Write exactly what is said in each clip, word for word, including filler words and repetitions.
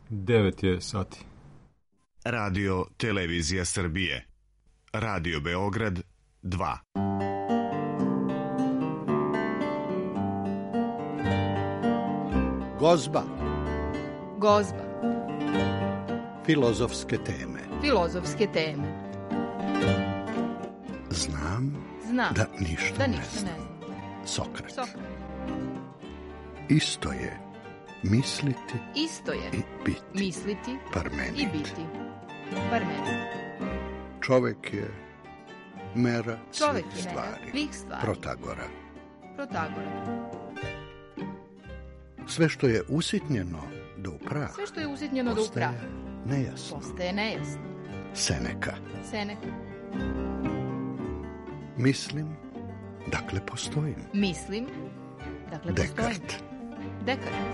devet je sati. Radio Televizija Srbije. Radio Beograd dva. Gozba. Gozba. Filozofske teme. Filozofske teme. Znam, Znam da ništa, da ne, ništa znam. ne znam. Sokrat. Sokrat. Isto je misliti Isto je i biti. misliti Parmenid. i biti. Parmenid. Čovek je mera Čovek svih je mera stvari. svih stvari. Protagora. Protagora. Sve što je usitnjeno do upraha, Sve što je usitnjeno do upraha nejasno. postaje nejasno. Seneka. Seneka. Mislim, dakle postojim. Mislim, dakle postojim. Dekart. Dekart.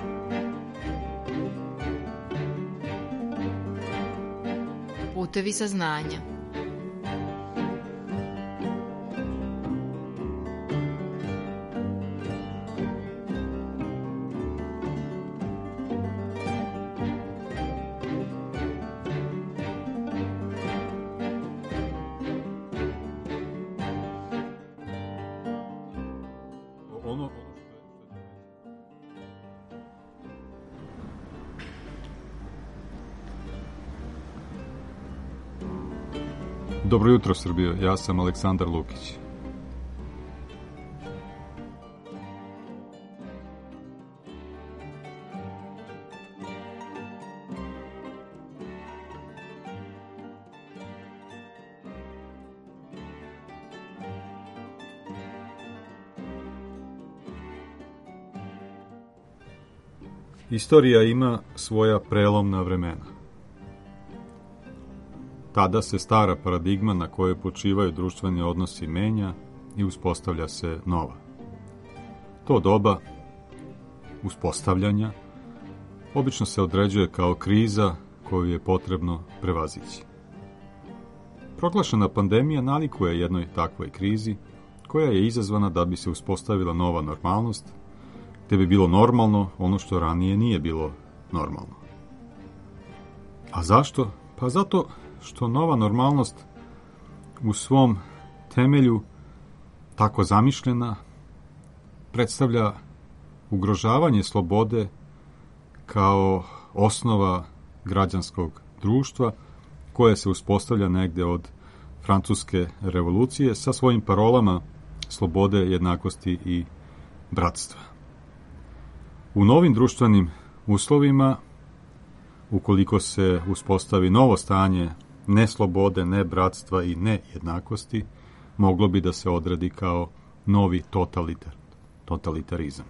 Putevi saznanja. Ono, Dobro jutro, Srbijo. Ja sam Aleksandar Lukić. Istorija ima svoja prelomna vremena. Tada se stara paradigma na kojoj počivaju društveni odnosi menja i uspostavlja se nova. To doba uspostavljanja obično se određuje kao kriza koju je potrebno prevazići. Proglašena pandemija nalikuje jednoj takvoj krizi koja je izazvana da bi se uspostavila nova normalnost, te bi bilo normalno ono što ranije nije bilo normalno. A zašto? Pa zato što nova normalnost u svom temelju, tako zamišljena, predstavlja ugrožavanje slobode kao osnova građanskog društva koje se uspostavlja negde od Francuske revolucije sa svojim parolama slobode, jednakosti i bratstva. U novim društvenim uslovima, ukoliko se uspostavi novo stanje ne slobode, ne bratstva i ne jednakosti, moglo bi da se odredi kao novi totalitar, totalitarizam.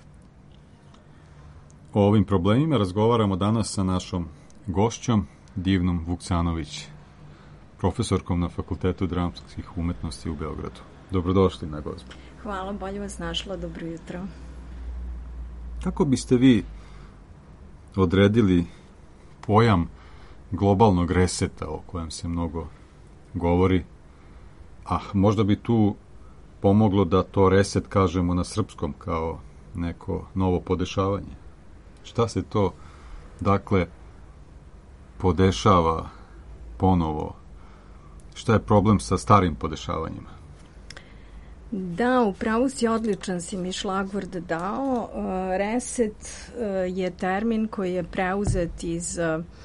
O ovim problemima razgovaramo danas sa našom gošćom, Divnom Vuksanović, profesorkom na Fakultetu dramskih umetnosti u Beogradu. Dobrodošli na Gozbu. Hvala, bolje vas našla, dobro jutro. Kako biste vi odredili pojam globalnog reseta o kojem se mnogo govori, a možda bi tu pomoglo da to reset kažemo na srpskom kao neko novo podešavanje? Šta se to, dakle, podešava ponovo? Šta je problem sa starim podešavanjima? Da, upravo si, odličan si mi šlagvord dao. Reset je termin koji je preuzet iz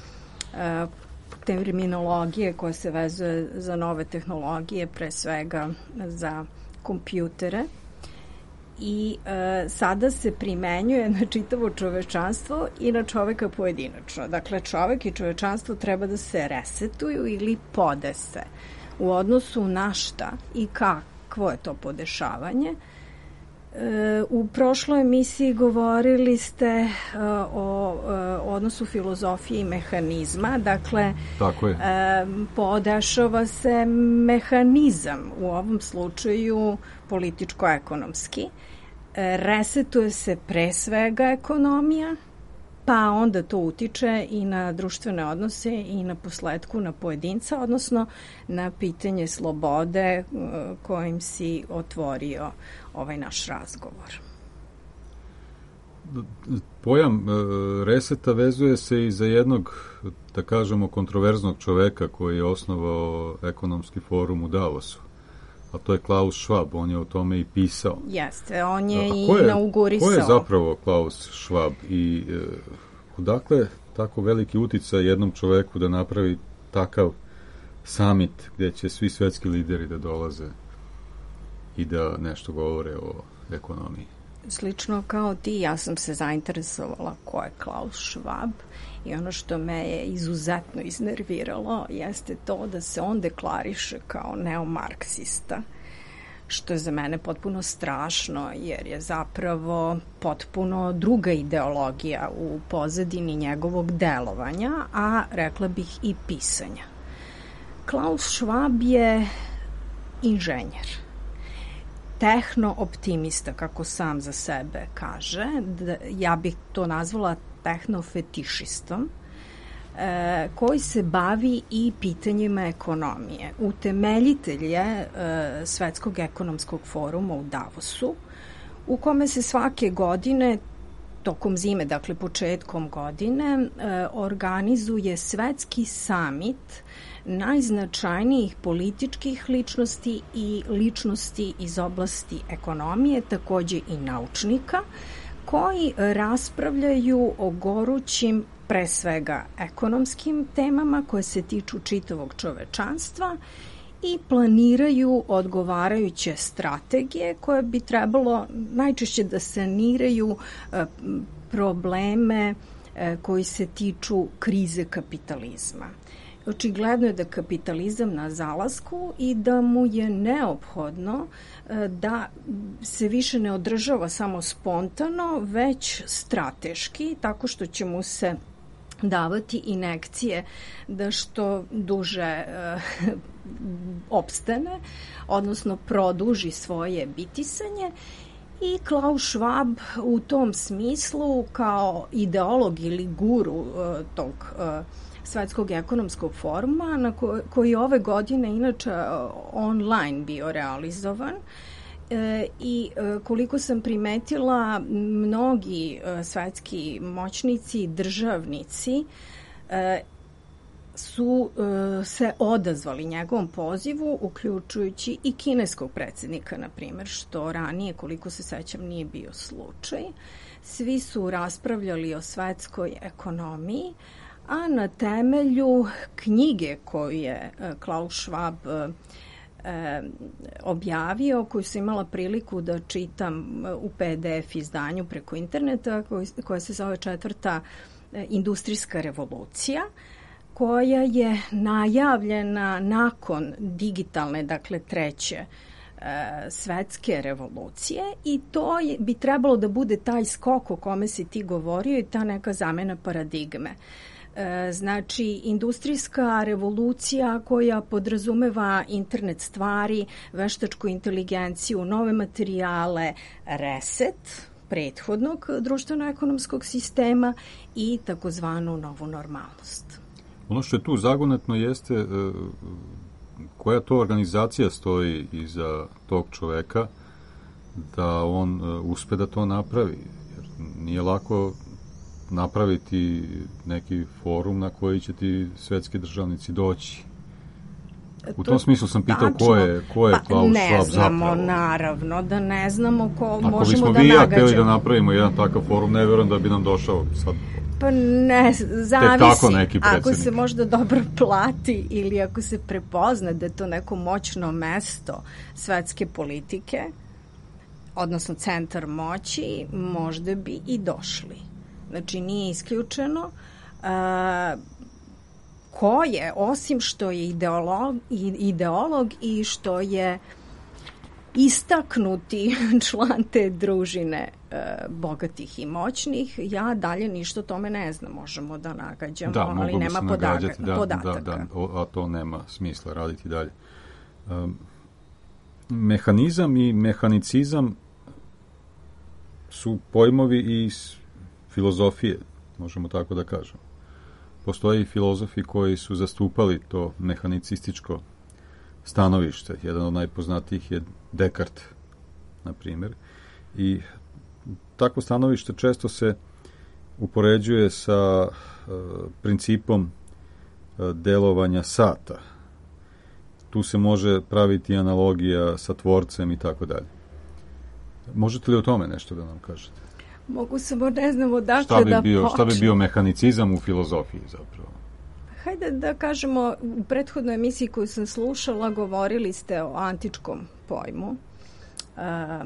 terminologije koja se vezuje za nove tehnologije, pre svega za kompjutere. I e, sada se primenjuje na čitavo čovečanstvo i na čoveka pojedinačno. Dakle, čovek i čovečanstvo treba da se resetuju ili podese u odnosu na šta i kakvo je to podešavanje. E, u prošloj emisiji govorili ste e, o e, odnosu filozofije i mehanizma. Dakle, Tako je. E, podešava se mehanizam, u ovom slučaju političko-ekonomski. E, resetuje se pre svega ekonomija, pa onda to utiče i na društvene odnose i na posledku na pojedinca, odnosno na pitanje slobode kojim si otvorio ovaj naš razgovor. pojam reseta vezuje se i za jednog, da kažemo, kontroverznog čoveka koji je osnovao ekonomski forum u Davosu. A to je Klaus Schwab, on je o tome i pisao. Jeste, on je a, i ko je, inaugurisao. Ko je zapravo Klaus Schwab i e, odakle tako veliki uticaj jednom čoveku da napravi takav summit gdje će svi svetski lideri da dolaze i da nešto govore o ekonomiji? Slično kao ti, ja sam se zainteresovala ko je Klaus Schwab i ono što me je izuzetno iznerviralo jeste to da se on deklariše kao neomarksista, što je za mene potpuno strašno, jer je zapravo potpuno druga ideologija u pozadini njegovog delovanja, a rekla bih i pisanja. Klaus Schwab je inženjer, tehno-optimista, kako sam za sebe kaže, da, ja bih to nazvala tehnofetišistom, e, koji se bavi i pitanjima ekonomije. Utemeljitelj je e, Svetskog ekonomskog foruma u Davosu, u kome se svake godine, tokom zime, dakle početkom godine, e, organizuje svetski samit najznačajnijih političkih ličnosti i ličnosti iz oblasti ekonomije, takođe i naučnika, koji raspravljaju o gorućim, pre svega ekonomskim temama koje se tiču čitavog čovečanstva i planiraju odgovarajuće strategije koje bi trebalo najčešće da saniraju e, probleme e, koji se tiču krize kapitalizma. Očigledno je da kapitalizam na zalasku i da mu je neophodno da se više ne održava samo spontano, već strateški, tako što će mu se davati injekcije da što duže uh, opstane, odnosno produži svoje bitisanje. I Klaus Schwab u tom smislu kao ideolog ili guru uh, tog uh, Svetskog ekonomskog foruma, na ko, koji ove godine inače online bio realizovan, e, i e, koliko sam primetila, mnogi e, svetski moćnici, državnici e, su e, se odazvali njegovom pozivu, uključujući i kineskog predsjednika, na primjer, što ranije, koliko se sećam, nije bio slučaj. Svi su raspravljali o svetskoj ekonomiji, a na temelju knjige koju je Klaus Schwab e, objavio, koju sam imala priliku da čitam u P D F izdanju preko interneta, koj, koja se zove Četvrta industrijska revolucija, koja je najavljena nakon digitalne, dakle treće e, svetske revolucije, i to je, bi trebalo da bude taj skok o kome si ti govorio i ta neka zamena paradigme. Znači, industrijska revolucija koja podrazumeva internet stvari, veštačku inteligenciju, nove materijale, reset prethodnog društveno-ekonomskog sistema i takozvanu novu normalnost. Ono što je tu zagonetno jeste koja to organizacija stoji iza tog čoveka da on uspe da to napravi. Jer nije lako napraviti neki forum na koji će ti svetski državnici doći. U tom smislu sam pitao tačno, ko je, ko je Klaus pa, Schwab zapravo. Ne znamo, naravno, da ne znamo ko ako možemo da bismo nagađamo. vi ja htjeli da napravimo jedan takav forum, ne vjerujem da bi nam došao sad. Pa ne, zavisi. Neki ako se možda dobro plati ili ako se prepozna da je to neko moćno mesto svetske politike, odnosno centar moći, možda bi i došli. Znači, nije isključeno. Uh, ko je, osim što je ideolog, ideolog i što je istaknuti član te družine uh, bogatih i moćnih, ja dalje ništa o tome ne znam. Možemo da nagađamo, da, ali nema podaga, da, podataka. Da, da, a to nema smisla raditi dalje. Um, mehanizam i mehanicizam su pojmovi iz filozofije, možemo tako da kažemo. Postoje i filozofi koji su zastupali to mehanicističko stanovište. Jedan od najpoznatijih je Descartes, na primjer. I takvo stanovište često se upoređuje sa principom delovanja sata. Tu se može praviti analogija sa tvorcem i tako dalje. Možete li o tome nešto da nam kažete? Mogu samo, ne znam odakle šta bi da bio, počnem. Šta bi bio mehanicizam u filozofiji zapravo? Hajde da kažemo, u prethodnoj emisiji koju sam slušala govorili ste o antičkom pojmu uh,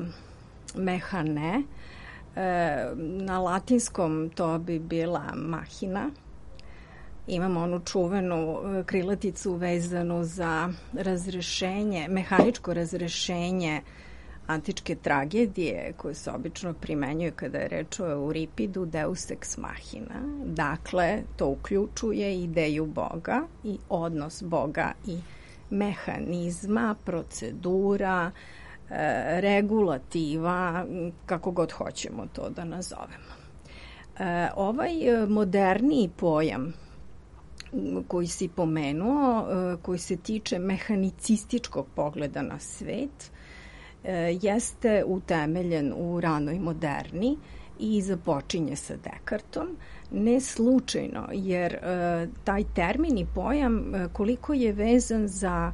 mehane. Uh, na latinskom to bi bila mahina. Imamo onu čuvenu krilaticu vezanu za razrešenje, mehaničko razrešenje antičke tragedije koje se obično primenjuje kada je reč o Euripidu, Deus ex machina. Dakle, to uključuje ideju Boga i odnos Boga i mehanizma, procedura, e, regulativa, kako god hoćemo to da nazovemo. E, ovaj moderniji pojam koji si pomenuo, koji se tiče mehanicističkog pogleda na svet, jeste utemeljen u ranoj moderni i započinje sa Dekartom. Ne slučajno, jer taj termin i pojam koliko je vezan za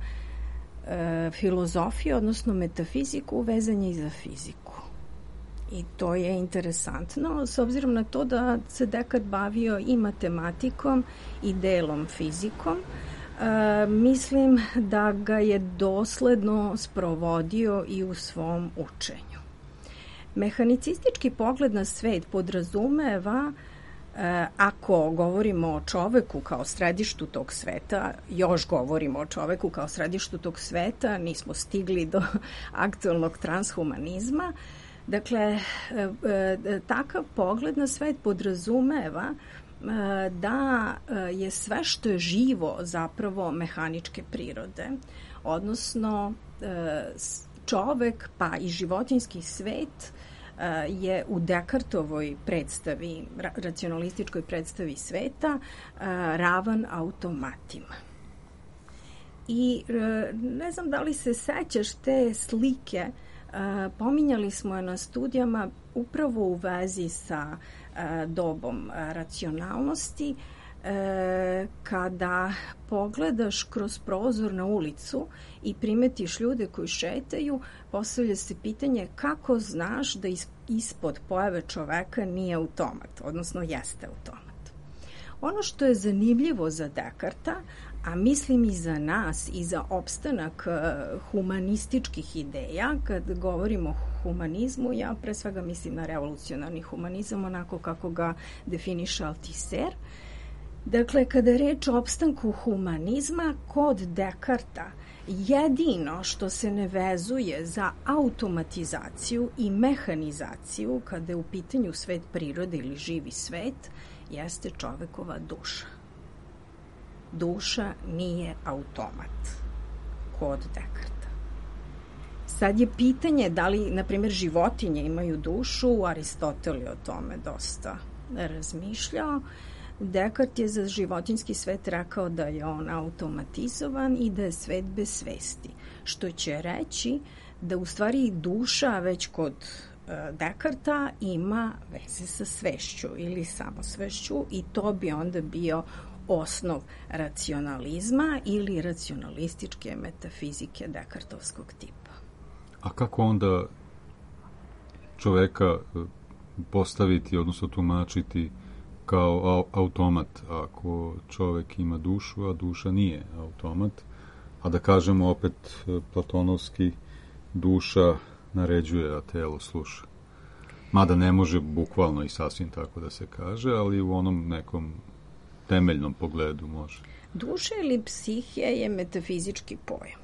filozofiju, odnosno metafiziku, vezan je i za fiziku. I to je interesantno, s obzirom na to da se Dekart bavio i matematikom i delom fizikom. E, mislim da ga je dosledno sprovodio i u svom učenju. Mehanicistički pogled na svet podrazumeva, e, ako govorimo o čoveku kao središtu tog sveta, još govorimo o čoveku kao središtu tog sveta, nismo stigli do aktualnog transhumanizma. Dakle, takav pogled na svet podrazumeva da je sve što je živo zapravo mehaničke prirode, odnosno čovek pa i životinjski svet je u Dekartovoj predstavi, racionalističkoj predstavi sveta, ravan automatima. I ne znam da li se sećaš te slike. Pominjali smo je na studijama upravo u vezi sa dobom racionalnosti. Kada pogledaš kroz prozor na ulicu i primetiš ljude koji šetaju, postavlja se pitanje kako znaš da ispod pojave čoveka nije automat, odnosno jeste automat. Ono što je zanimljivo za Dekarta, a mislim i za nas i za opstanak humanističkih ideja, kad govorimo o humanizmu, ja pre svega mislim na revolucionarni humanizam, onako kako ga definiše Althusser. Dakle, kada je reč o opstanku humanizma, kod Dekarta jedino što se ne vezuje za automatizaciju i mehanizaciju, kada je u pitanju svet prirode ili živi svet, jeste čovekova duša. Duša nije automat kod Dekarta. Sad je pitanje da li, na primjer, životinje imaju dušu, Aristotel je o tome dosta razmišljao. Dekart je za životinjski svet rekao da je on automatizovan i da je svet bez svesti, što će reći da u stvari duša već kod Dekarta ima veze sa svešću ili samosvešću i to bi onda bio osnov racionalizma ili racionalističke metafizike dekartovskog tipa. A kako onda čoveka postaviti, odnosno tumačiti kao automat, ako čovek ima dušu, a duša nije automat, a da kažemo opet platonovski, duša naređuje, a telo sluša. Mada ne može bukvalno i sasvim tako da se kaže, ali u onom nekom temeljnom pogledu može. Duša ili psihija je metafizički pojam.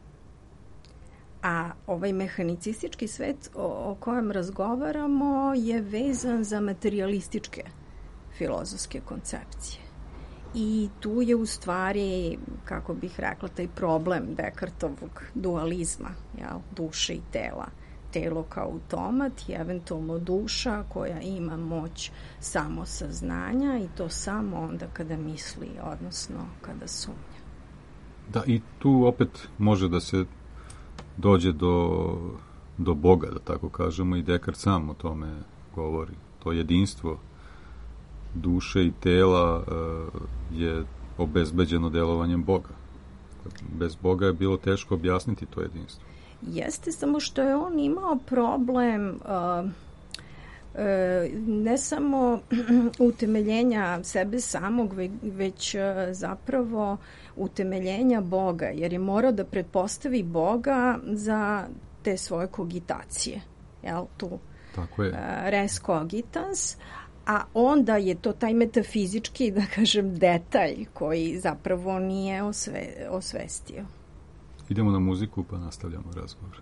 A ovaj mehanicistički svet o, o kojem razgovaramo je vezan za materialističke filozofske koncepcije. I tu je u stvari, kako bih rekla, taj problem Dekartovog dualizma, jel, duše i tela. Telo kao automat i eventualno duša koja ima moć samosaznanja i to samo onda kada misli, odnosno kada sumnja. Da, i tu opet može da se dođe do, do Boga, da tako kažemo, i Dekart sam o tome govori. To jedinstvo duše i tela je obezbeđeno delovanjem Boga. Bez Boga je bilo teško objasniti to jedinstvo. Jeste, samo što je on imao problem uh, uh, ne samo utemeljenja sebe samog, već uh, zapravo utemeljenja Boga, jer je morao da pretpostavi Boga za te svoje kogitacije. Jel, tu Tako je. Uh, res cogitans, a onda je to taj metafizički, da kažem, detalj koji zapravo nije osve, osvestio. Idemo na muziku pa nastavljamo razgovor.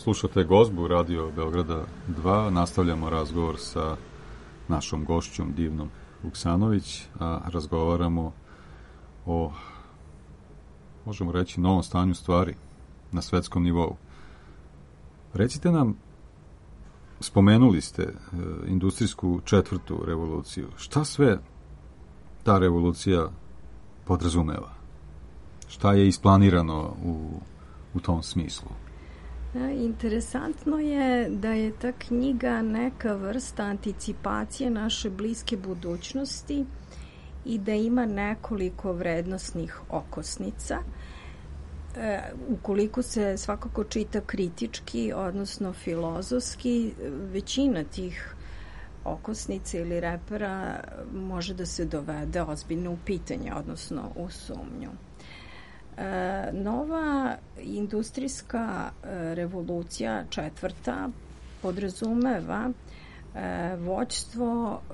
Slušate Gozbu Radio Beograda dva, nastavljamo razgovor sa našom gošćom divnom Vuksanović, a razgovaramo o, možemo reći, novom stanju stvari na svetskom nivou. Recite nam, spomenuli ste e, industrijsku četvrtu revoluciju. Šta sve ta revolucija podrazumeva? Šta je isplanirano u, u tom smislu? Interesantno je da je ta knjiga neka vrsta anticipacije naše bliske budućnosti i da ima nekoliko vrednosnih okosnica. E, ukoliko se svakako čita kritički, odnosno filozofski, većina tih okosnica ili repera može da se dovede ozbiljno u pitanje, odnosno u sumnju. E, nova industrijska revolucija četvrta podrazumeva e, vođstvo e,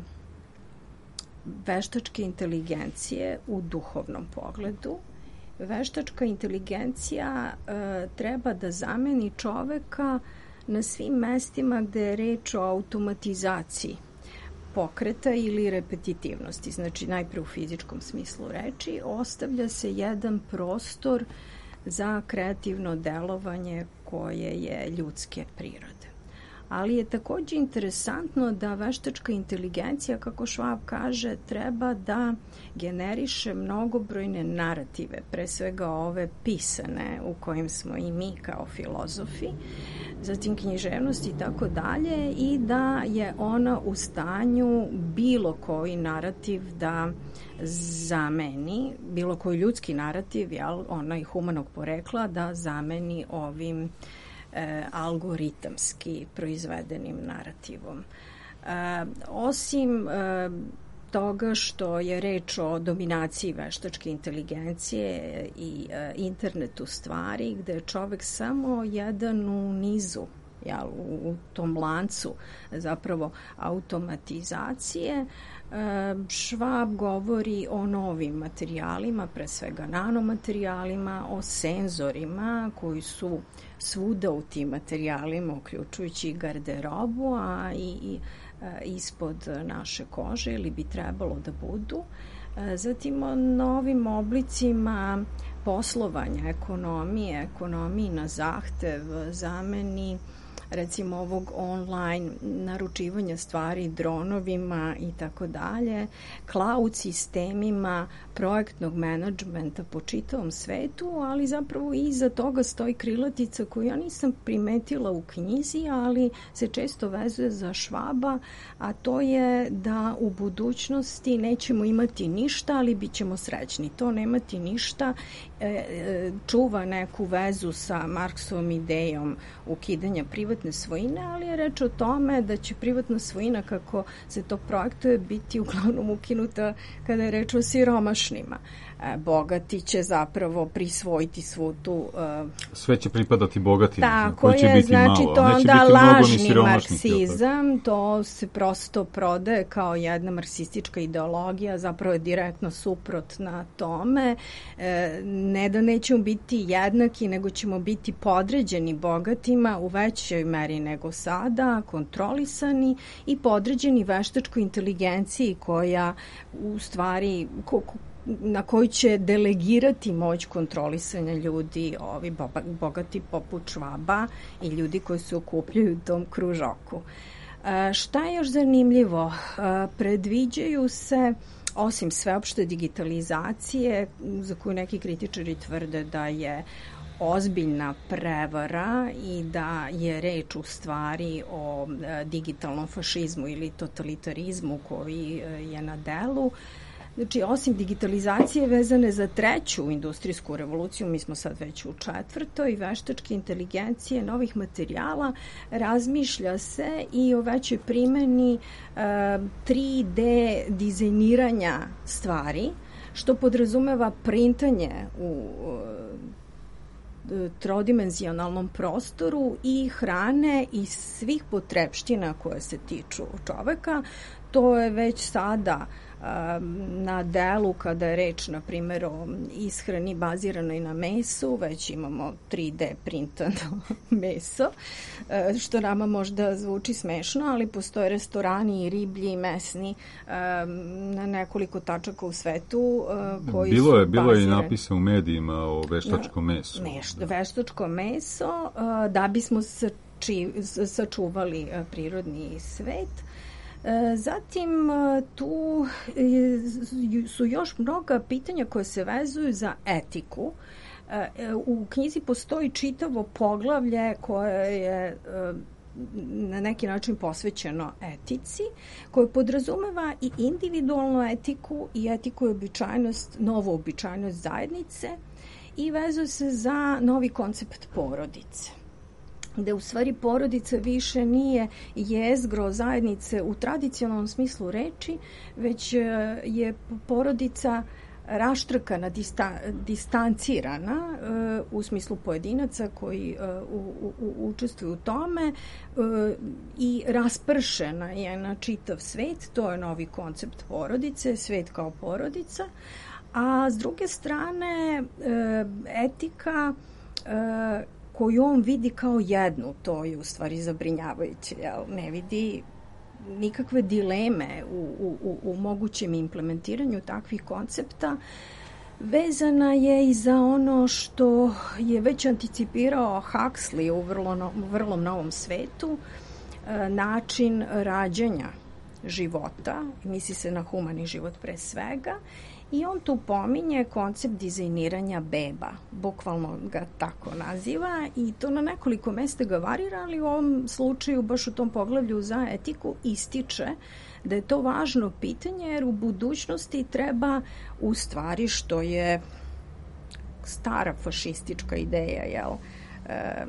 veštačke inteligencije u duhovnom pogledu. Veštačka inteligencija e, treba da zameni čoveka na svim mestima gde je reč o automatizaciji pokreta ili repetitivnosti. Znači, najpre u fizičkom smislu reči, ostavlja se jedan prostor za kreativno delovanje koje je ljudske prirode. Ali je takođe interesantno da veštačka inteligencija, kako Schwab kaže, treba da generiše mnogobrojne narative, pre svega ove pisane u kojim smo i mi kao filozofi, zatim književnost i tako dalje, i da je ona u stanju bilo koji narativ da zameni, bilo koji ljudski narativ, jel, onaj humanog porekla, da zameni ovim E, algoritamski proizvedenim narativom. E, osim e, toga što je reč o dominaciji veštačke inteligencije i e, internetu stvari, gde je čovek samo jedan u nizu, jel, u, u tom lancu zapravo automatizacije, Schwab govori o novim materijalima, pre svega nanomaterijalima, o senzorima koji su svuda u tim materijalima, uključujući garderobu, a i, i ispod naše kože, ili bi trebalo da budu. Zatim o novim oblicima poslovanja, ekonomije, ekonomiji na zahtev, zameni recimo ovog online naručivanja stvari dronovima i tako dalje, cloud sistemima projektnog menadžmenta po čitavom svetu, ali zapravo iza toga stoji krilatica koju ja nisam primetila u knjizi, ali se često vezuje za Schwaba, a to je da u budućnosti nećemo imati ništa, ali bit ćemo srećni. To nemati ništa e, čuva neku vezu sa Marksovom idejom ukidanja privatne svojine, ali je reč o tome da će privatna svojina, kako se to projektuje, biti uglavnom ukinuta kada je reč o siromašnima. Bogati će zapravo prisvojiti svu tu... Uh, sve će pripadati bogatima. Tako koji će je, biti znači malo, to onda lažni marksizam, to se prosto prodaje kao jedna marksistička ideologija, zapravo je direktno suprotna tome. E, ne da nećemo biti jednaki, nego ćemo biti podređeni bogatima u većoj meri nego sada, kontrolisani i podređeni veštačkoj inteligenciji koja u stvari... Ko, na koji će delegirati moć kontrolisanja ljudi, ovi bogati poput Schwaba i ljudi koji se okupljaju u tom kružoku. E, šta je još zanimljivo? E, predviđaju se, osim sveopšte digitalizacije, za koju neki kritičari tvrde da je ozbiljna prevara i da je reč u stvari o e, digitalnom fašizmu ili totalitarizmu koji e, je na delu. Znači, osim digitalizacije vezane za treću industrijsku revoluciju, mi smo sad već u četvrtoj, veštačke inteligencije, novih materijala, razmišlja se i o većoj primeni e, tri D dizajniranja stvari, što podrazumeva printanje u e, trodimenzionalnom prostoru i hrane i svih potrepština koje se tiču čoveka. To je već sada na delu kada je reč, na primjer, o ishrani baziranoj na mesu, već imamo tri D printano meso, što nama možda zvuči smešno, ali postoje restorani i riblji i mesni na nekoliko tačaka u svetu koji bilo su je, bilo je i bazirani- napisa u medijima o veštačkom mesu. Nešto, veštačko meso, a, da bismo sači, sačuvali a, prirodni svet. E, Zatim a, tu e, su još mnoga pitanja koje se vezuju za etiku. E, U knjizi postoji čitavo poglavlje koje je e, na neki način posvećeno etici, koje podrazumeva i individualnu etiku i etiku i običajnost, novu običajnost zajednice, i vezuje se za novi koncept porodice, gde u stvari porodica više nije jezgro zajednice u tradicionalnom smislu reči, već je porodica raštrkana, dista, distancirana uh, u smislu pojedinaca koji uh, u, u, učestvuju u tome uh, i raspršena je na čitav svet. To je novi koncept porodice, svet kao porodica. A s druge strane, etika koju on vidi kao jednu, to je u stvari zabrinjavajuće, jel? Ne vidi nikakve dileme u, u, u mogućem implementiranju takvih koncepta. Vezana je i za ono što je već anticipirao Huxley u vrlo, no, vrlo novom svetu, način rađanja života, misli se na humani život pre svega, i on tu pominje koncept dizajniranja beba, bukvalno ga tako naziva, i to na nekoliko mesta ga varira, ali u ovom slučaju, baš u tom poglavlju za etiku, ističe da je to važno pitanje, jer u budućnosti treba, u stvari, što je stara fašistička ideja, jel, e,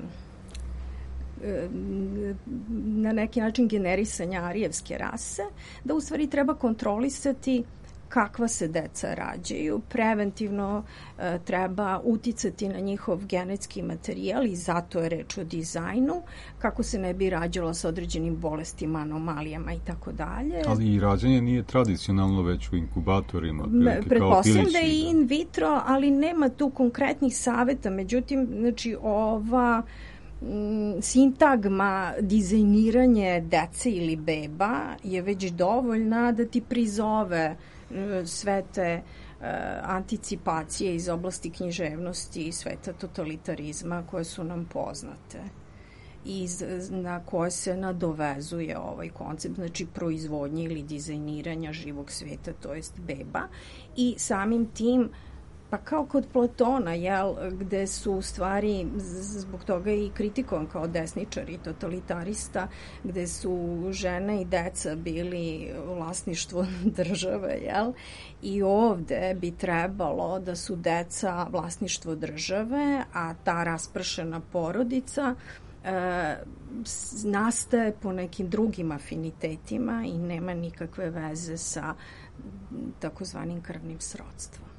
na neki način generisanja arijevske rase, da u stvari treba kontrolisati kakva se deca rađaju, preventivno e, treba uticati na njihov genetski materijal, i zato je reč o dizajnu, kako se ne bi rađalo sa određenim bolestima, anomalijama i tako dalje. Ali i rađanje nije tradicionalno, već u inkubatorima. Pretpostavljam da je i in vitro, ali nema tu konkretnih saveta. Međutim, znači, ova m, sintagma dizajniranje dece ili beba je već dovoljna da ti prizove sve te uh, anticipacije iz oblasti književnosti i sveta totalitarizma koje su nam poznate i na koje se nadovezuje ovaj koncept, znači proizvodnje ili dizajniranja živog sveta, to jest beba, i samim tim, pa kao kod Platona, jel, gde su u stvari zbog toga i kritikovan kao desničar i totalitarista, gde su žene i deca bili vlasništvo države, jel, i ovde bi trebalo da su deca vlasništvo države, a ta raspršena porodica e, nastaje po nekim drugim afinitetima i nema nikakve veze sa takozvanim krvnim srodstvom.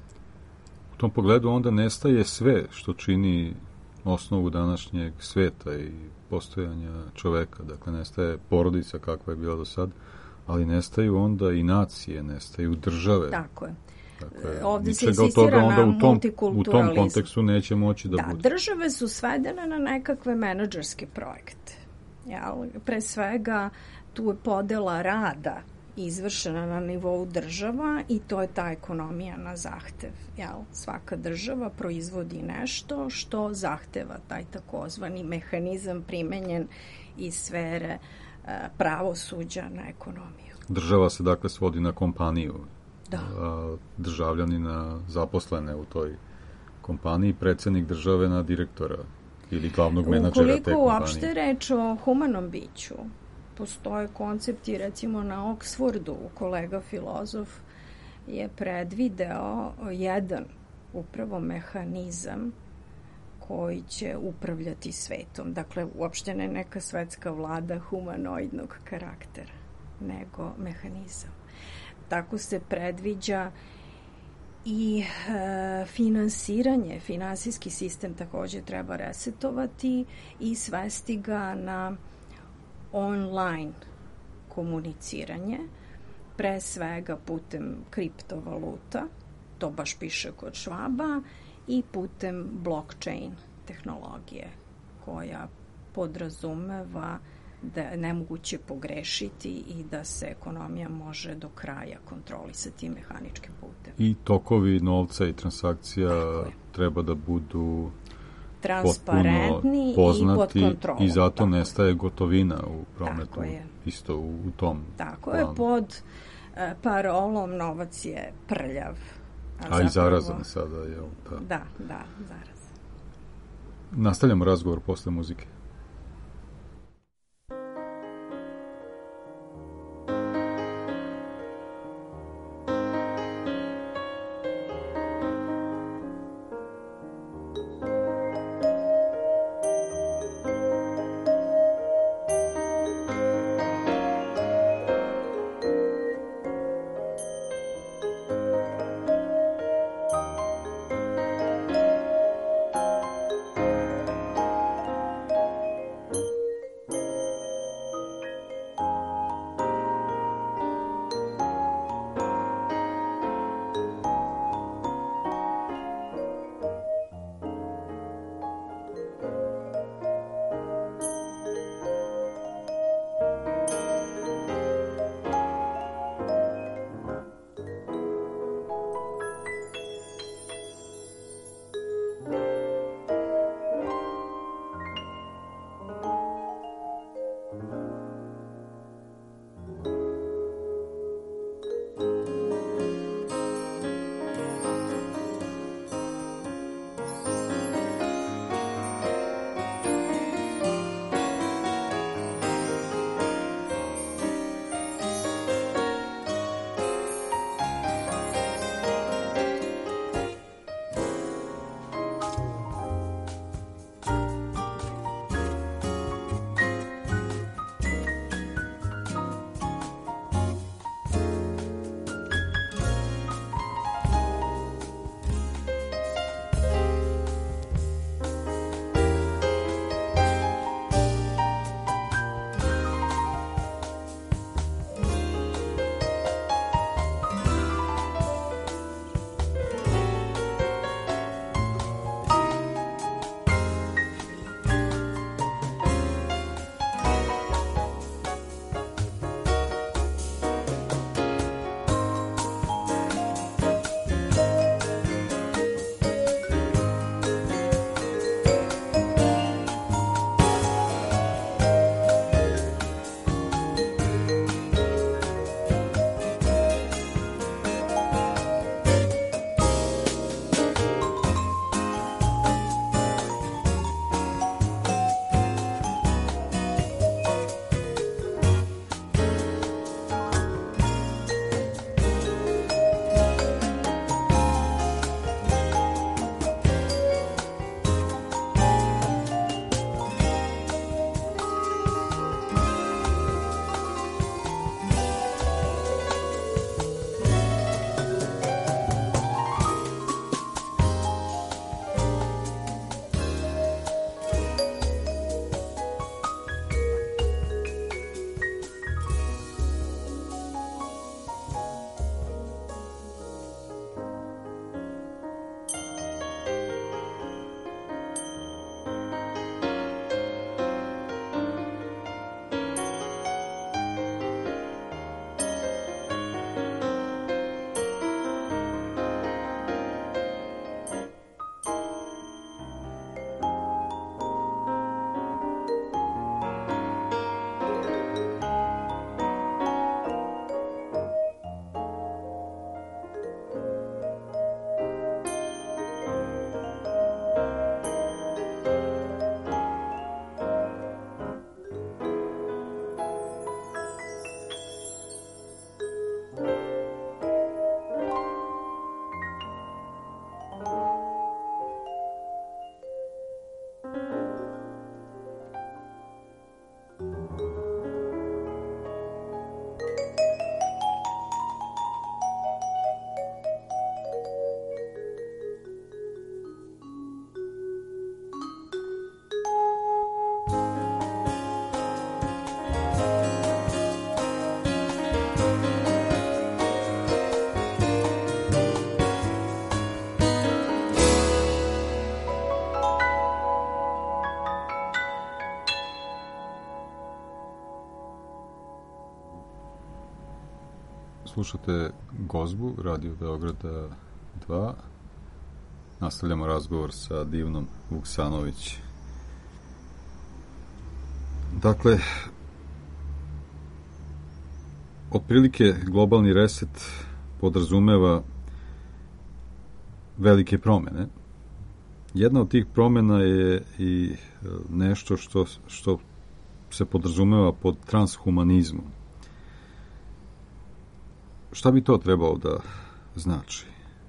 U tom pogledu onda nestaje sve što čini osnovu današnjeg sveta i postojanja čoveka. Dakle, nestaje porodica kakva je bila do sad, ali nestaju onda i nacije, nestaju države. Tako je. Dakle, ovde se ničega od insistira toga onda na u tom, u multikulturalizam. tom kontekstu neće moći da, da bude. Države su svedene na nekakve menadžerske projekte. Jel? Pre svega, tu je podela rada izvršena na nivou država i to je ta ekonomija na zahtev. Jel? Svaka država proizvodi nešto što zahteva taj takozvani mehanizam primenjen iz sfere e, pravosuđa na ekonomiju. Država se dakle svodi na kompaniju. Da. A državljani na zaposlene u toj kompaniji, predsednik države na direktora ili glavnog menadžera te kompanije. Ukoliko uopšte reč o humanom biću, postoje koncepti, recimo na Oxfordu, kolega filozof je predvideo jedan upravo mehanizam koji će upravljati svetom. Dakle, uopšte ne neka svetska vlada humanoidnog karaktera, nego mehanizam. Tako se predviđa i e, finansiranje, finansijski sistem takođe treba resetovati i svesti ga na online komuniciranje. pre svega putem kriptovaluta, to baš piše kod Švaba, i putem blockchain tehnologije, koja podrazumeva da je nemoguće pogrešiti i da se ekonomija može do kraja kontrolisati mehaničkim putem. I tokovi novca i transakcija treba da budu transparentni poznati i pod kontrolom. I zato tako. Nestaje gotovina u prometu. Tako je. Isto u, u tom Tako planu. je, pod uh, parolom novac je prljav. A, zapravo, i zarazan sada, jel? Da. Da, da, zarazan. Nastavljamo razgovor posle muzike. Slušate Gozbu, Radio Beograda dva. Nastavljamo razgovor sa Divnom Vuksanović. Dakle, otprilike globalni reset podrazumeva velike promene. Jedna od tih promena je i nešto što, što se podrazumeva pod transhumanizmom. Šta bi to trebalo da znači?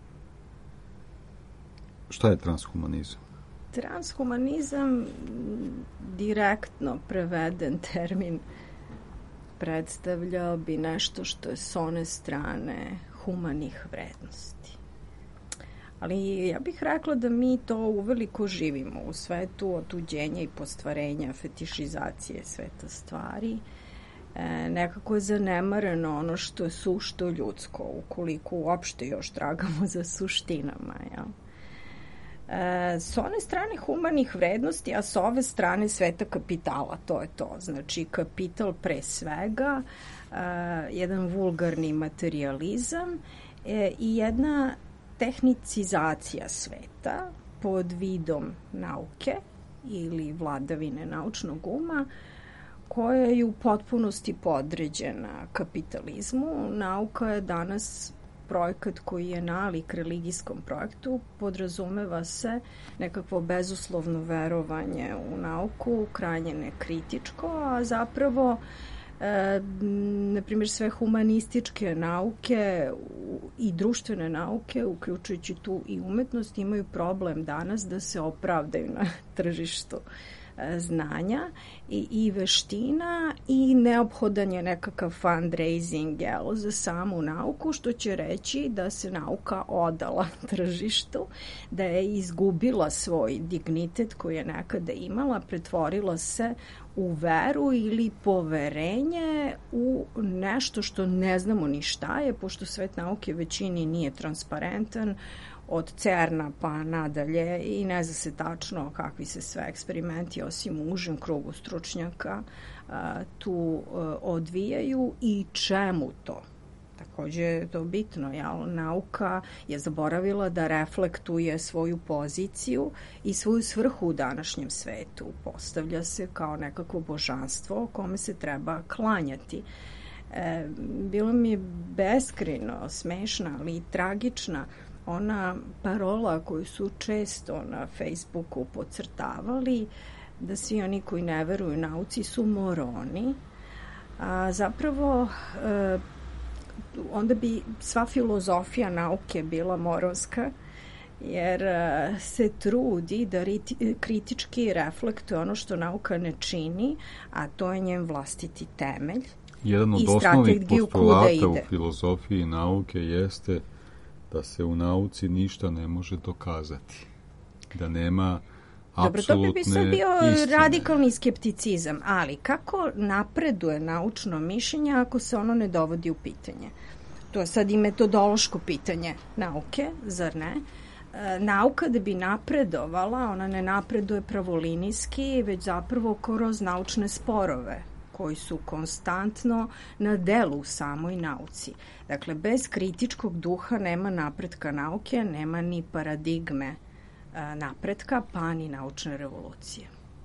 Šta je transhumanizam? Transhumanizam, direktno preveden termin, predstavljao bi nešto što je s one strane humanih vrednosti. Ali ja bih rekla da mi to uveliko živimo u svetu otuđenja i postvarenja, fetišizacije sveta stvari. E, nekako je zanemareno ono što je sušto ljudsko, ukoliko uopšte još tragamo za suštinama, jel? E, s one strane humanih vrednosti, a s ove strane sveta kapitala, to je to. Znači, kapital pre svega, e, jedan vulgarni materijalizam e, i jedna tehnicizacija sveta pod vidom nauke ili vladavine naučnog uma, koja je u potpunosti podređena kapitalizmu. Nauka je danas projekat koji je nalik religijskom projektu, podrazumeva se nekakvo bezuslovno verovanje u nauku, krajnje nekritičko, a zapravo e, na primjer sve humanističke nauke i društvene nauke, uključujući tu i umetnost, imaju problem danas da se opravdaju na tržištu znanja i, i veština i neophodan je nekakav fundraising, jel, za samu nauku, što će reći da se nauka odala tržištu, da je izgubila svoj dignitet koji je nekada imala, pretvorila se u veru ili poverenje u nešto što ne znamo ni šta je, pošto svet nauke većini nije transparentan, od CERN-a pa nadalje i ne zna se tačno kakvi se sve eksperimenti osim u užem krugu stručnjaka a, tu a, odvijaju i čemu to. Takođe je to bitno, jel? Nauka je zaboravila da reflektuje svoju poziciju i svoju svrhu u današnjem svetu. Postavlja se kao nekako božanstvo kome se treba klanjati. E, bilo mi je beskrajno smešna, ali i tragična ona parola koju su često na Facebooku podcrtavali, da svi oni koji ne veruju nauci su moroni, a zapravo e, onda bi sva filozofija nauke bila moronska, jer e, se trudi da riti, kritički reflektuje ono što nauka ne čini, a to je njen vlastiti temelj. Jedan od osnovnih postulata u filozofiji nauke jeste da se u nauci ništa ne može dokazati. Da nema apsolutne Dobro, to bi sad bio istine. Radikalni skepticizam, ali kako napreduje naučno mišljenje ako se ono ne dovodi u pitanje? To je sad i metodološko pitanje nauke, zar ne? E, nauka da bi napredovala, ona ne napreduje pravolinijski, već zapravo kroz naučne sporove koji su konstantno na delu u samoj nauci. Dakle, bez kritičkog duha nema napretka nauke, nema ni paradigme a, napretka, pa ni naučne revolucije.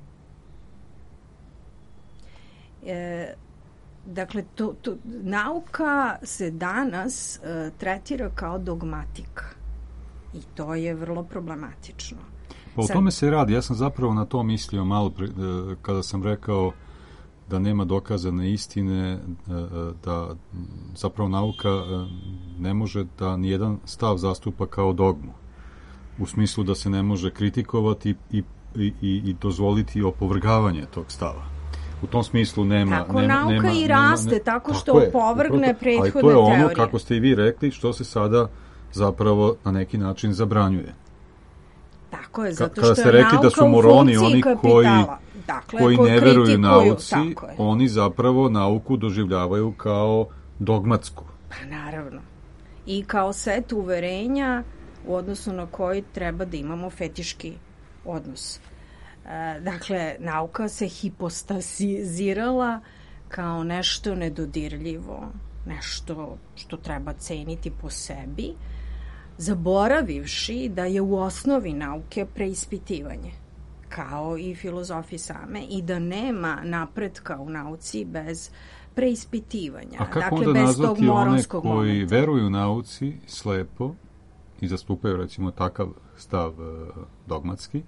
E, dakle, to, to, nauka se danas a, tretira kao dogmatika i to je vrlo problematično. Pa o tome se radi. Ja sam zapravo na to mislio malo pre, kada sam rekao da nema dokazane istine, da zapravo nauka ne može da nijedan stav zastupa kao dogmu. U smislu da se ne može kritikovati i, i, i dozvoliti opovrgavanje tog stava. U tom smislu nema... Tako nema, nauka nema, i raste, nema, tako što je, opovrgne prethodne teorije. Ali to je ono, teorije. Kako ste i vi rekli, što se sada zapravo na neki način zabranjuje. Tako je, zato Kada što ste je rekli da su moroni oni koji, dakle, koji koji ne veruju nauci, tako oni zapravo nauku doživljavaju kao dogmatsku. Pa naravno. I kao set uverenja u odnosu na koji treba da imamo fetiški odnos. E, dakle, nauka se hipostasizirala kao nešto nedodirljivo, nešto što treba ceniti po sebi, zaboravivši da je u osnovi nauke preispitivanje, kao i filozofije same, i da nema napretka u nauci bez preispitivanja. A kako dakle, onda bez tog nazvati one koji momenta. veruju nauci slepo i zastupaju recimo takav stav e, dogmatski,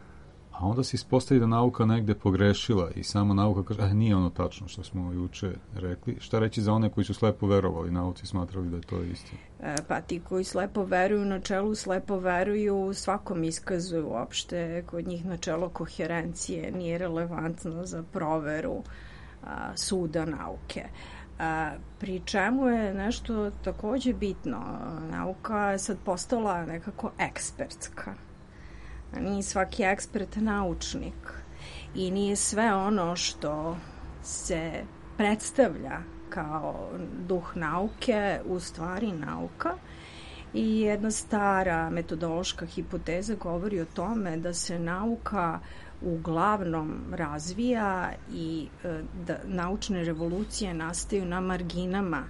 a onda se ispostavi da nauka negde pogrešila i sama nauka kaže, ah, nije ono tačno što smo juče rekli. Šta reći za one koji su slepo verovali nauci, smatrali da je to istina? E, pa ti koji slepo veruju, na čelu slepo veruju svakom iskazu uopšte. Kod njih načelo koherencije nije relevantno za proveru a, suda nauke. A, pri čemu je nešto takođe bitno. Nauka je sad postala nekako ekspertska. A nije svaki ekspert naučnik i nije sve ono što se predstavlja kao duh nauke u stvari nauka. I jedna stara metodološka hipoteza govori o tome da se nauka uglavnom razvija i da naučne revolucije nastaju na marginama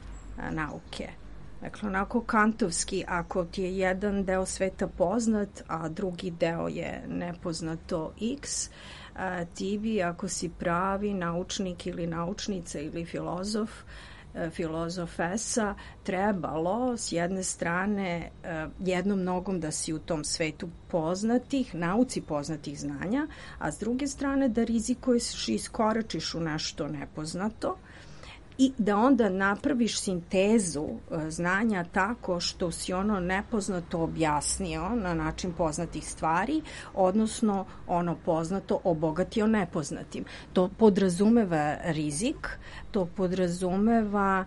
nauke. Dakle, onako kantovski, ako ti je jedan deo sveta poznat, a drugi deo je nepoznato X, a, ti bi, ako si pravi naučnik ili naučnica ili filozof, a, filozofesa, trebalo s jedne strane a, jednom nogom da si u tom svetu poznatih, nauci poznatih znanja, a s druge strane da rizikuješ i iskoračiš u nešto nepoznato, i da onda napraviš sintezu znanja tako što si ono nepoznato objasnio na način poznatih stvari, odnosno ono poznato obogatio nepoznatim. To podrazumeva rizik, to podrazumeva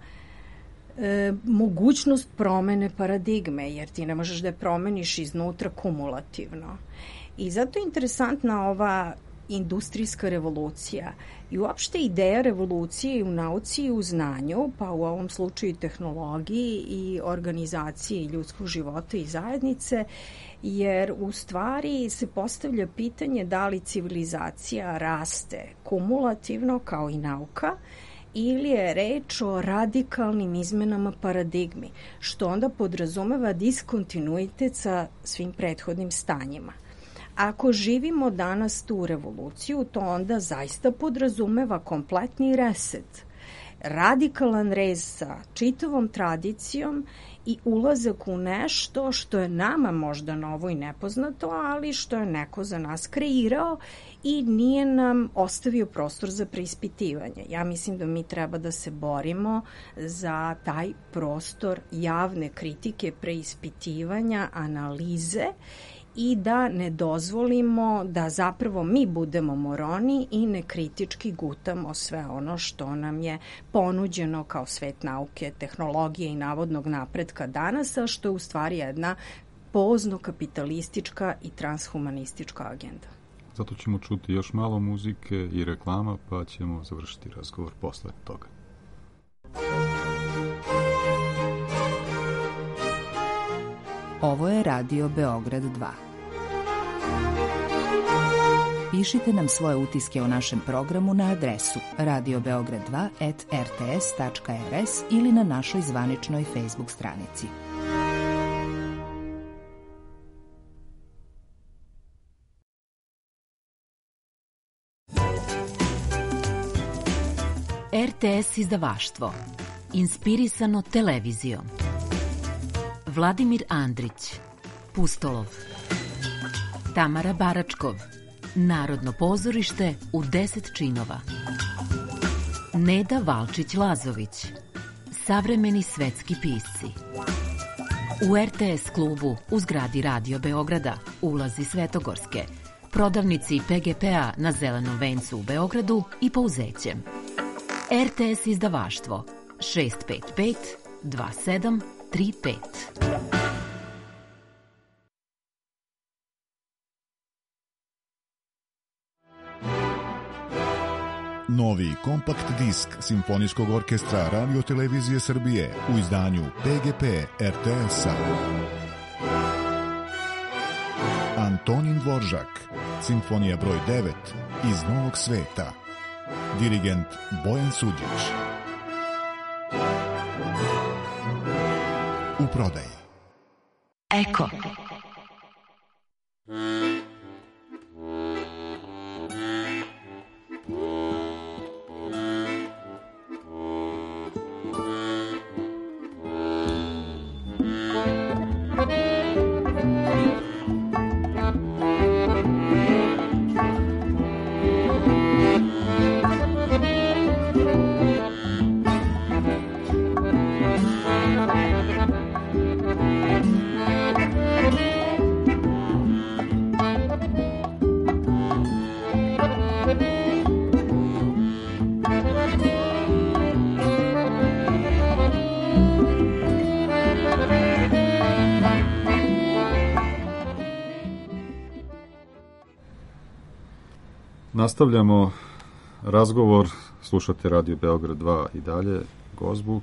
e, mogućnost promene paradigme, jer ti ne možeš da je promeniš iznutra kumulativno. I zato je interesantna ova industrijska revolucija i uopšte ideja revolucije u nauci i u znanju, pa u ovom slučaju tehnologiji i organizaciji ljudskog života i zajednice, jer u stvari se postavlja pitanje da li civilizacija raste kumulativno kao i nauka ili je reč o radikalnim izmenama paradigmi, što onda podrazumeva diskontinuitet sa svim prethodnim stanjima. Ako živimo danas tu revoluciju, to onda zaista podrazumeva kompletni reset, radikalan rez sa čitavom tradicijom i ulazak u nešto što je nama možda novo i nepoznato, ali što je neko za nas kreirao i nije nam ostavio prostor za preispitivanje. Ja mislim da mi treba da se borimo za taj prostor javne kritike, preispitivanja, analize, i da ne dozvolimo da zapravo mi budemo moroni i nekritički gutamo sve ono što nam je ponuđeno kao svet nauke, tehnologije i navodnog napretka danas, a što je u stvari jedna pozno-kapitalistička i transhumanistička agenda. Zato ćemo čuti još malo muzike i reklama, pa ćemo završiti razgovor posle toga. Ovo je Radio Beograd dva. Pišite nam svoje utiske o našem programu na adresu radio beograd dva at r t s tačka r s ili na našoj zvaničnoj Facebook stranici. R T S izdavaštvo. Inspirisano televizijom. Vladimir Andrić, Pustolov. Tamara Baračkov, Narodno pozorište u deset činova. Neda Valčić-Lazović, Savremeni svetski pisci. U R T S klubu u zgradi Radio Beograda, ulazi Svetogorske, prodavnici P G P-a na Zelenom vencu u Beogradu i Pouzećem. R T S izdavaštvo šest pet pet dva sedam tri pet. Novi kompakt disk Simfonijskog orkestra Radio Televizije Srbije u izdanju P G P R T S-a. Antonin Dvoržak, Simfonija broj devet iz Novog sveta. Dirigent Bojan Suđić. u prodaji. Eko. Nastavljamo razgovor, slušate Radio Beograd dva i dalje, Gozbu.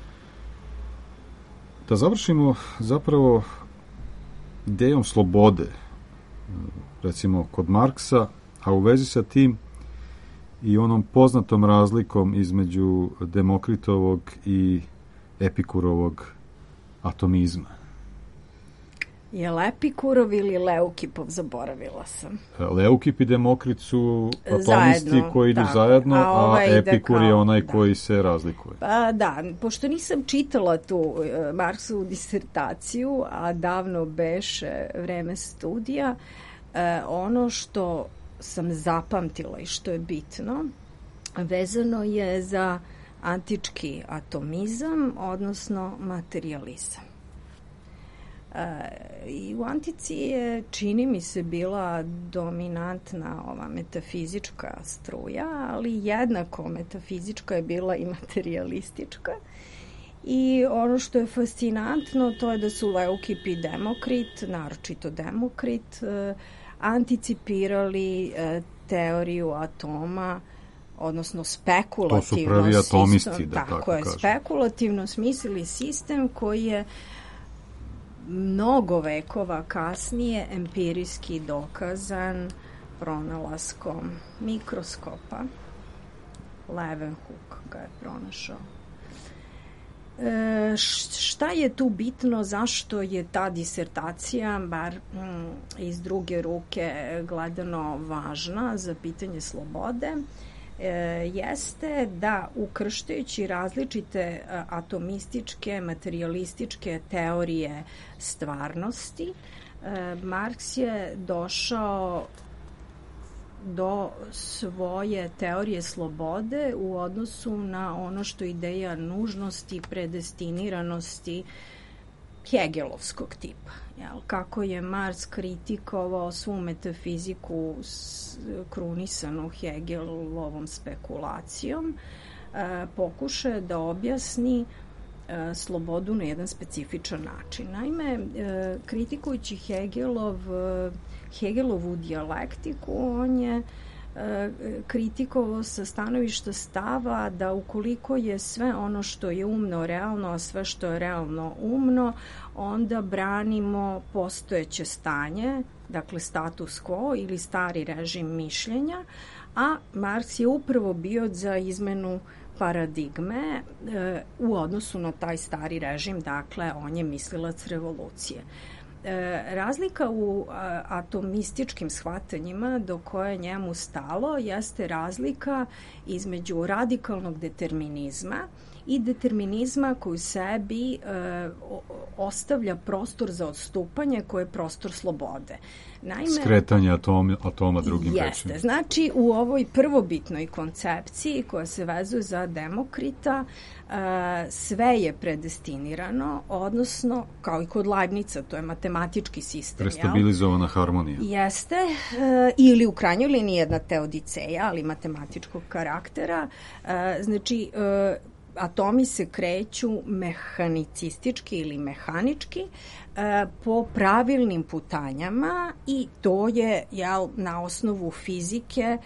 Da završimo zapravo idejom slobode, recimo kod Marksa, a u vezi sa tim i onom poznatom razlikom između Demokritovog i Epikurovog atomizma. Je li Epikurov ili Leukipov, zaboravila sam. Leukip i Demokrit su atomisti zajedno, koji idu tako, zajedno, a, ovaj a Epikur kao, je onaj da. koji se razlikuje. Pa da, pošto nisam čitala tu uh, Marksovu disertaciju, a davno beše vreme studija, uh, ono što sam zapamtila i što je bitno, vezano je za antički atomizam, odnosno materializam. E, i u antici je, čini mi se, bila dominantna ova metafizička struja, ali jednako metafizička je bila i materialistička. I ono što je fascinantno, to je da su Leukip i Demokrit, naročito Demokrit, e, anticipirali e, teoriju atoma, odnosno spekulativno sistem. To su prvi atomisti, da tako, tako je, kažem. Spekulativno smislili sistem koji je mnogo vekova kasnije empirijski dokazan pronalaskom mikroskopa. Leeuwenhoek ga je pronašao. E, šta je tu bitno, zašto je ta disertacija, bar mm, iz druge ruke gledano, važna za pitanje slobode? E, jeste da ukrštajući različite atomističke, materijalističke teorije stvarnosti, e, Marks je došao do svoje teorije slobode u odnosu na ono što ideja nužnosti, predestiniranosti hegelovskog tipa. Jel, kako je Marks kritikovao svu metafiziku krunisanu Hegelovom spekulacijom, e, pokušao da objasni e, slobodu na jedan specifičan način. Naime, e, kritikujući Hegelov, Hegelovu dijalektiku, on je kritikovao sa stanovišta stava da ukoliko je sve ono što je umno realno, a sve što je realno umno, onda branimo postojeće stanje, dakle status quo ili stari režim mišljenja, a Marks je upravo bio za izmenu paradigme e, u odnosu na taj stari režim, dakle on je mislilac revolucije. E, razlika u a, atomističkim shvatanjima do koje njemu stalo jeste razlika između radikalnog determinizma i determinizma koji sebi e, ostavlja prostor za odstupanje koje je prostor slobode. Naime, skretanje atoma, atoma drugim jeste. rečima. Znači, u ovoj prvobitnoj koncepciji koja se vezuje za Demokrita, uh, sve je predestinirano, odnosno, kao i kod Leibnica, to je matematički sistem. Prestabilizovana harmonija. Jeste, uh, ili u krajnjoj liniji jedna teodiceja, ali matematičkog karaktera. Uh, znači, uh, atomi se kreću mehanicistički ili mehanički e, po pravilnim putanjama i to je, jel, na osnovu fizike e,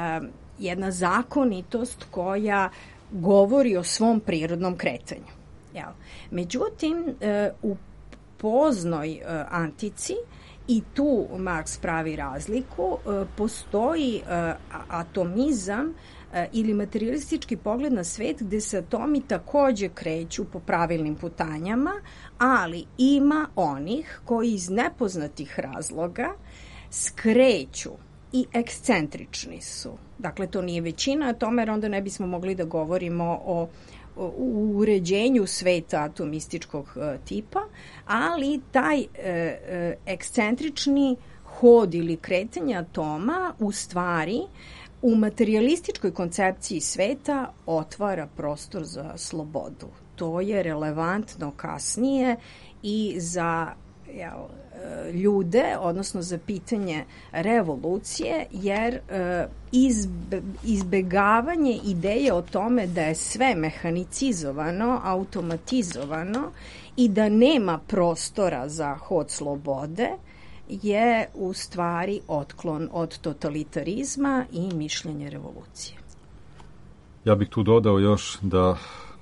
jedna zakonitost koja govori o svom prirodnom kretanju. Jel. Međutim, e, u poznoj e, antici, i tu Marks pravi razliku, e, postoji e, atomizam ili materijalistički pogled na svet gde se atomi takođe kreću po pravilnim putanjama, ali ima onih koji iz nepoznatih razloga skreću i ekscentrični su. Dakle, to nije većina atoma, jer onda ne bismo mogli da govorimo o u uređenju sveta atomističkog e, tipa, ali taj e, e, ekscentrični hod ili kretanje atoma u stvari u materijalističkoj koncepciji sveta otvara prostor za slobodu. To je relevantno kasnije i za jel, ljude, odnosno za pitanje revolucije, jer izbe, izbegavanje ideje o tome da je sve mehanicizovano, automatizovano i da nema prostora za hod slobode je u stvari otklon od totalitarizma i mišljenja revolucije. Ja bih tu dodao još da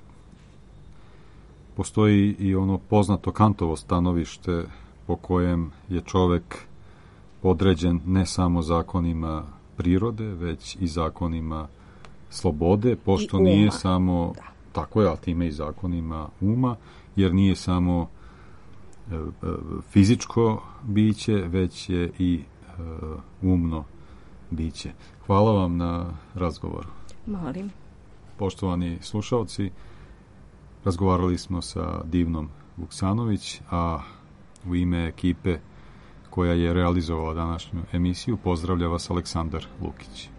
postoji i ono poznato Kantovo stanovište po kojem je čovek podređen ne samo zakonima prirode, već i zakonima slobode, pošto nije samo, da. tako je, a time i zakonima uma, jer nije samo e, e, fizičko biće, već je i e, umno biće. Hvala vam na razgovoru. Molim. Poštovani slušalci, razgovarali smo sa Divnom Vuksanović, a u ime ekipe koja je realizovala današnju emisiju pozdravlja vas Aleksandar Lukić.